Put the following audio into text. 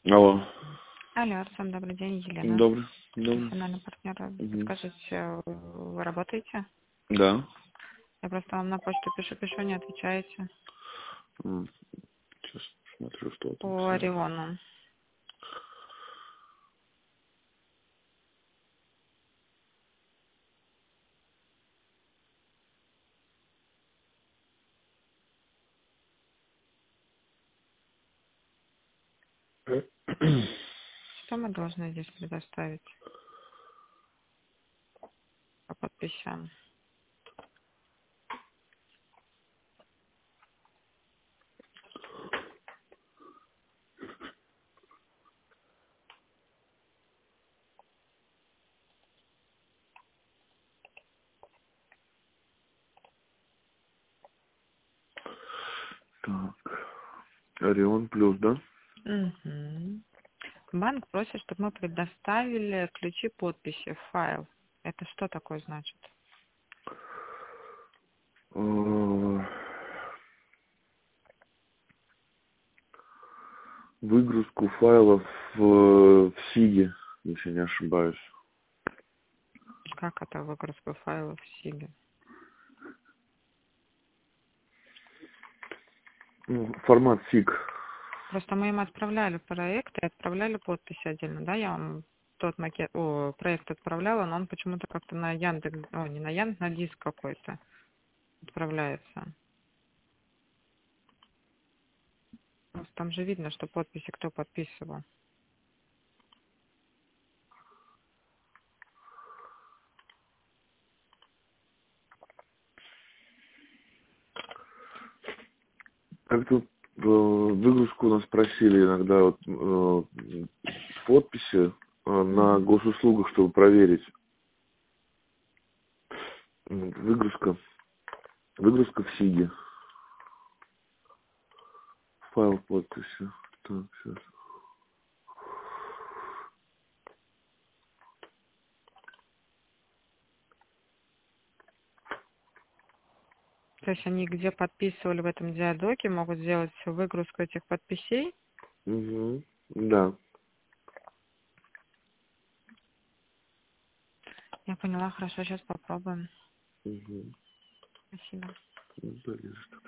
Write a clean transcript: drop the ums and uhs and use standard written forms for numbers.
Алло. Алло, Арсен, добрый день, Елена. Добрый. Добрый. Профессиональный партнер. Угу. Подскажите, вы работаете? Да. Я просто вам на почту пишу, не отвечаете. Сейчас смотрю, что вы там По писали. Ориону. Что мы должны здесь предоставить по подписям? Так. Орион плюс, да? Угу. Банк просит, чтобы мы предоставили ключи подписи в файл. Это что такое значит? Выгрузку файлов в Сиге, если не ошибаюсь. Как это выгрузка файлов в Сиге? Формат Сиг. Просто мы им отправляли проект и отправляли подписи отдельно, да? Я вам тот проект отправляла, но он почему-то как-то на Яндекс, не на Яндекс, на диск какой-то отправляется. Просто там же видно, что подписи кто подписывал. Как тут выгрузку нас просили иногда подписи на Мгм. госуслугах, чтобы проверить. Выгрузка в Сиге. Файл подписи. Так, сейчас. То есть они где подписывали в этом диадоке, могут сделать выгрузку этих подписей. Угу. Да. Я поняла, хорошо, сейчас попробуем. Угу. Спасибо. Ну,